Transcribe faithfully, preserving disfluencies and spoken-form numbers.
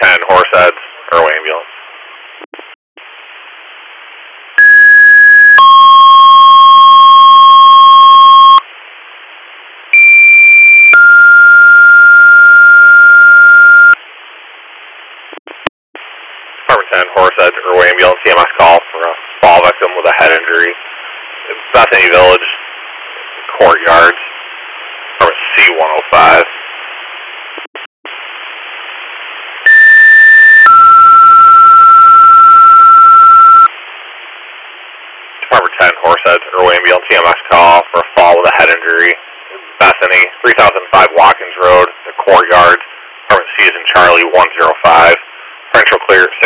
ten, Horseheads, Irway Ambulance. Department ten, Horseheads, Irway Ambulance, C M S call for a fall victim with a head injury. Bethany Village, Courtyards, Department C one oh five. Department ten, Horseheads, Irway Ambulance, C M S call for a fall with a head injury. Bethany, three thousand five Watkins Road, the Courtyards, Department C is in Charlie one oh five. Central clear,